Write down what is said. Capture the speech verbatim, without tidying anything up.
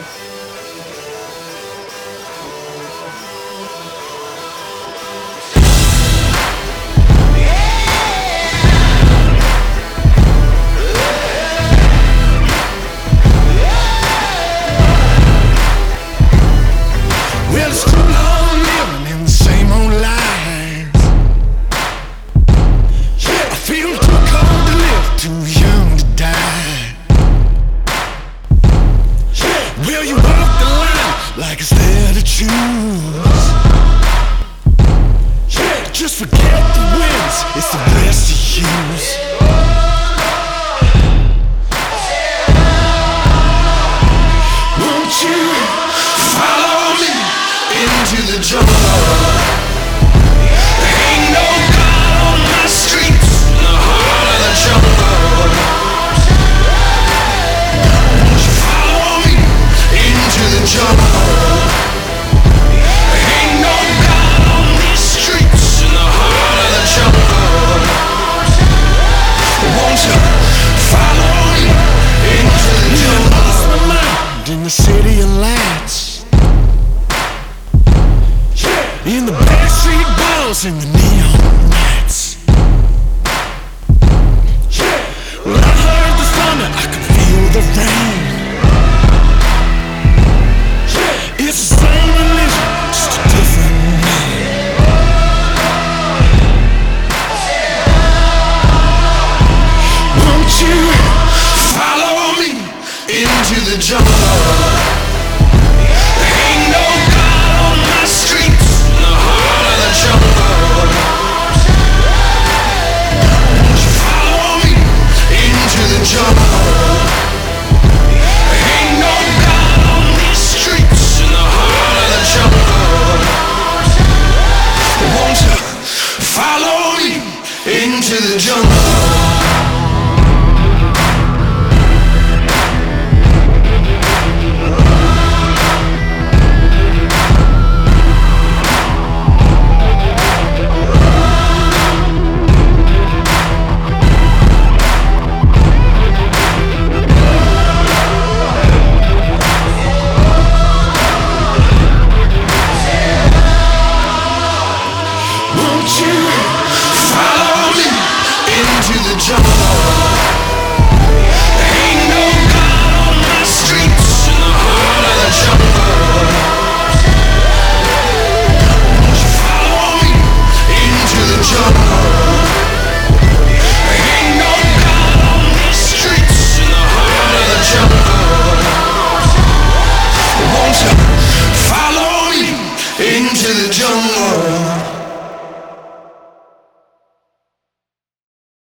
Will you walk the line like it's there to choose? Yeah, just forget the wins, it's the best to use. Won't you follow me into the jungle? Ain't no God on my streets, in the heart of the jungle. Jungle. Ain't no God on these streets, in the heart of the jungle. Won't you follow me into the jungle? I lost my mind in the city of lights, in the backstreet balls and the neon nights. When I heard the thunder, I could feel the rain. It's the same religion, just a different name. Won't you follow me into the jungle? Ain't no God on my streets, in the heart of the jungle. Won't you follow me into the jungle? Ain't no God on these streets, in the heart of the jungle. Won't you follow me into the jungle? Into the jungle.